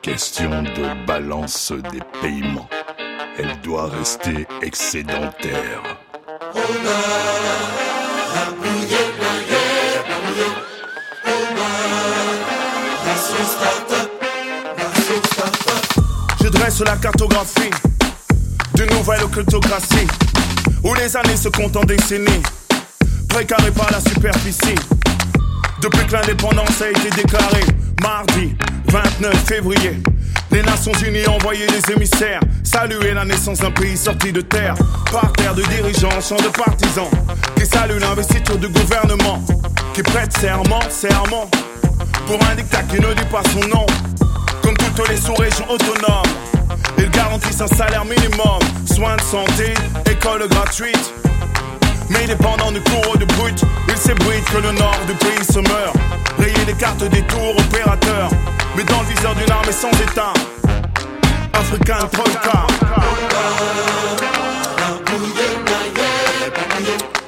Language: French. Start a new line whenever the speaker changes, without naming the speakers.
Question de balance des paiements. Elle doit rester excédentaire.
Je dresse la cartographie d'une nouvelle occultocratie où les années se comptent en décennies, précarées par la superficie. Depuis que l'indépendance a été déclarée, mardi 29 février, les Nations Unies ont envoyé des émissaires saluer la naissance d'un pays sorti de terre. Par terre de dirigeants, champs de partisans qui saluent l'investiture du gouvernement, qui prête serment pour un dictat qui ne dit pas son nom. Comme toutes les sous-régions autonomes, ils garantissent un salaire minimum, soins de santé, école gratuite. Mais dépendant du cours de brut, il s'ébruite que le nord du pays se meurt. Rayer les cartes des tours opérateurs, mais dans le viseur d'une armée sans état. Africain Troika.